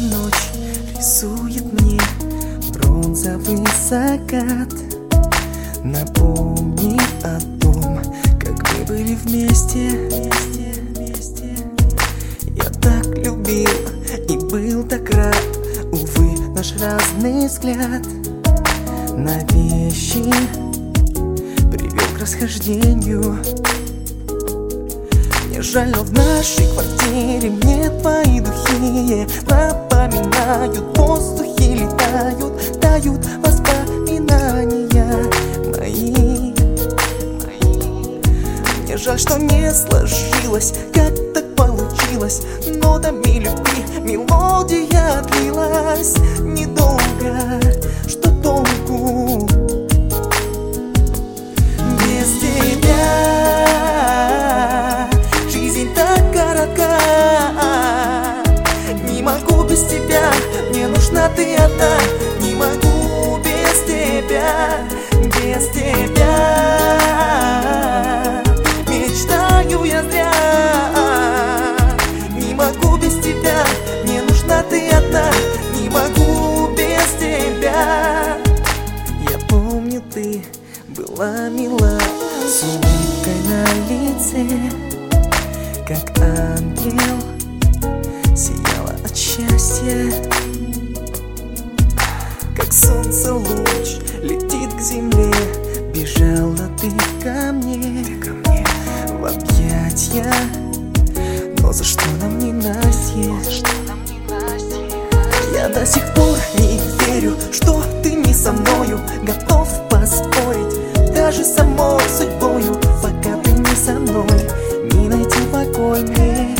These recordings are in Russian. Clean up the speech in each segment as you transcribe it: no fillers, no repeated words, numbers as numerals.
ночь рисует мне бронзовый закат, напомни о том, как мы были вместе. Я так любил и был так рад. Увы, наш разный взгляд на вещи привел к расхождению. Мне жаль, но в нашей квартире мне твои духи напоминают. В воздухе летают, тают воспоминания мои. Мне жаль, что не сложилось, как так получилось. Нотами любви мелодия длилась недолго. Что толку без тебя? Жизнь так коротка. Не могу без тебя, мне нужна ты одна. Не могу без тебя, без тебя. Мечтаю я зря. Не могу без тебя, мне нужна ты одна. Не могу без тебя. Я помню, ты была мила, с улыбкой на лице, как ангел, сияла от счастья. Как солнце луч летит к земле, бежала ты ко мне в объятья. Но за что нам ненастье? Я до сих пор не верю, что ты не со мною. Готов поспорить даже самой судьбою. Пока ты не со мной, не найти покой мне.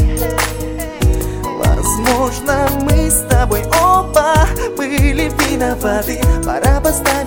Возможно, мы с тобой оба были виноваты. Пора поставить